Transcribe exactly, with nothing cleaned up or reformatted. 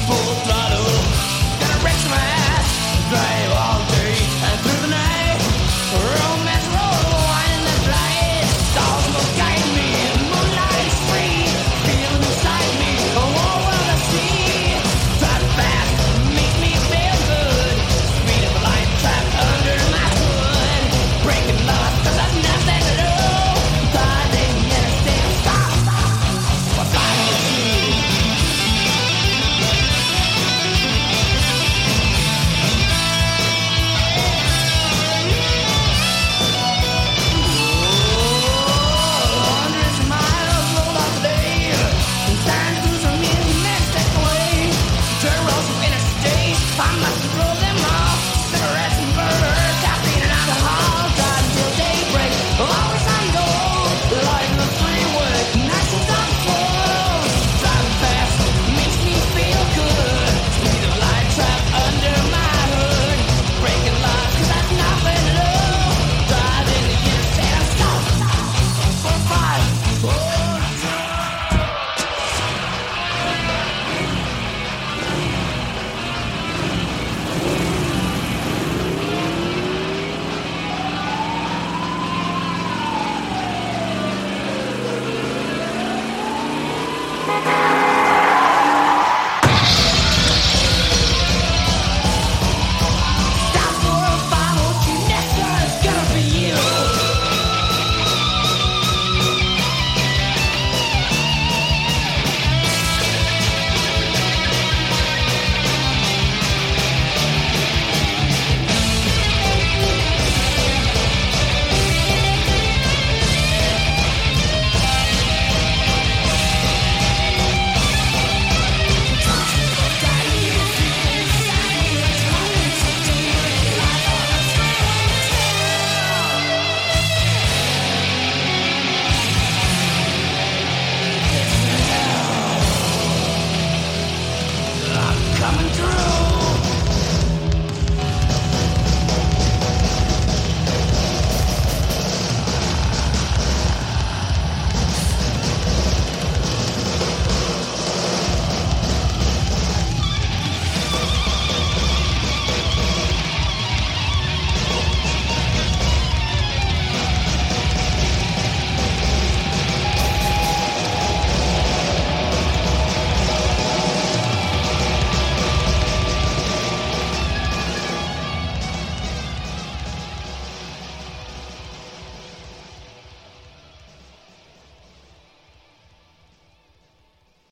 full throttle. Gonna wreck some ass, drive all day and through the night. Romance road, winding the light. Stars will guide me, moonlight is free. Feel inside me, a whole world I see. Drive fast, makes me feel good. Speed of a light trap under my hood. Breaking laws, cause I've nothing to do. Thought they understand, stop, stop. What's I gonna do? Hundreds of miles rolled off the day. Signs through some Mexico way. Turn roads from interstate. I must roll them off. Cigarettes and burgers, caffeine and alcohol. Drive until daybreak. Always on go. Life in the freeway. Nice and dark full. Driving fast makes me feel good. Speed of light trap under my hood. Breaking laws cause I've nothing to do. Driving the interstate. I'm stop, stop. Four, five, four, stop for a five, won't you next time? It's gonna be you. I'm coming through.